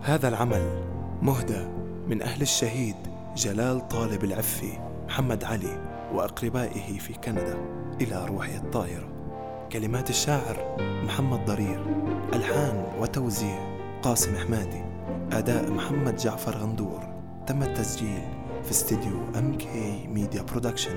هذا العمل مهدى من أهل الشهيد جلال طالب العفي محمد علي وأقربائه في كندا إلى روحه الطاهرة. كلمات الشاعر محمد ضرير، ألحان وتوزيع قاسم حمادي، أداء محمد جعفر غندور. تم التسجيل في استديو MK Media Production.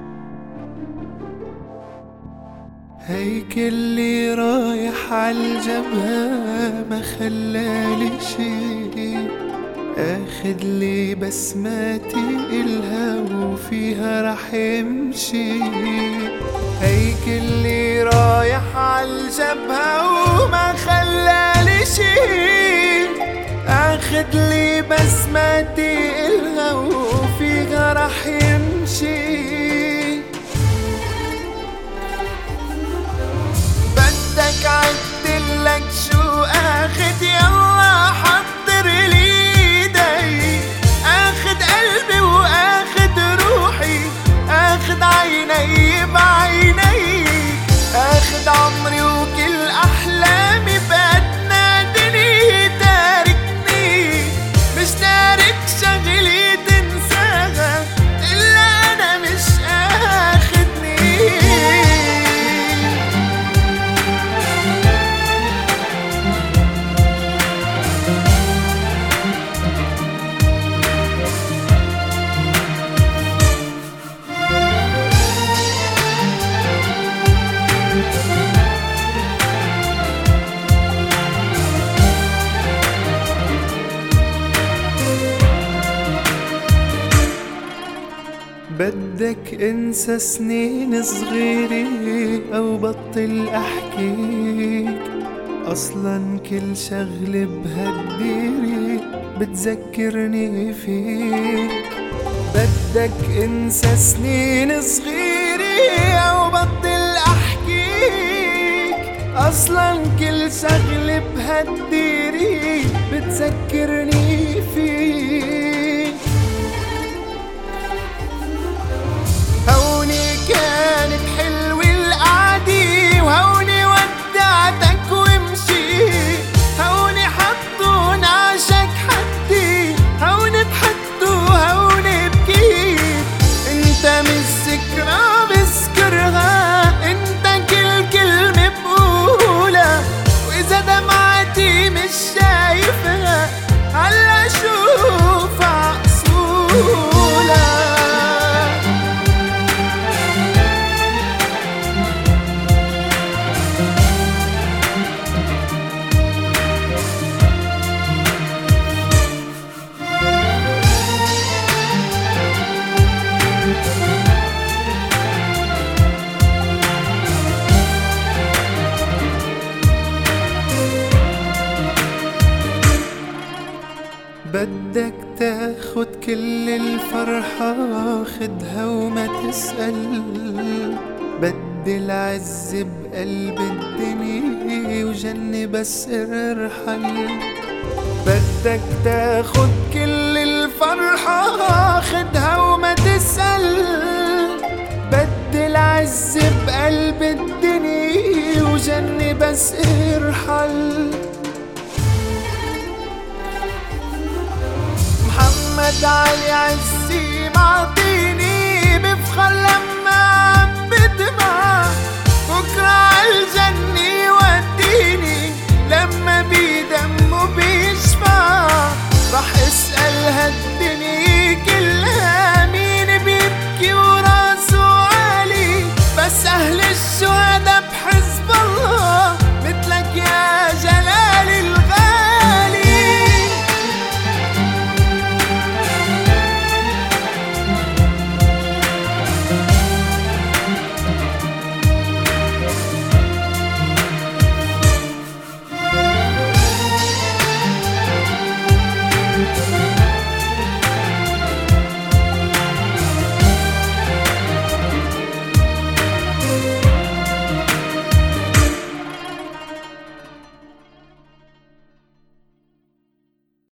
هيك اللي رايح عالجبهة ما خلالي شي، اخد لي بسماتي إلها وفيها رح يمشي. هيك اللي رايح عالجبهة وما خلالي شي، اخد لي بسماتي إلها وفيها رح يمشي. بدك عدلك شو اخد، يلا حضر لي ايدي، اخد قلبي واخد روحي، اخد عيني بعيني، اخد عمري وكل احلامي. بدنا دني تاركني، مش تارك شغلي تنساها، الا انا مش اخدني. بدك انسى سنين صغيري او بطل احكيك، اصلا كل شغلة بهالديري بتذكرني فيك. بدك انسى سنين صغيري او بطل احكيك، اصلا كل شغلة بهالديري بتذكرني فيك. هوني كانت حلوة القعدة، وهوني ودعتك ومشي، هوني حطوا نعشك حدي، هوني ضحكت وهوني بكيت. انت مش ذكرى بذكرها، انت كل كلمة بقولها، واذا دمعتي مش شايفها هلا شوف عقصولها. بدك تاخد كل الفرحة، خدها وما تسأل، بدل عز بقلب الدنيا وجنة بس ارحل. بدك تاخد كل الفرحة، خدها وما تسأل، بدل عز بقلب الدنيا وجنة بس ارحل. محمد علي عزي مع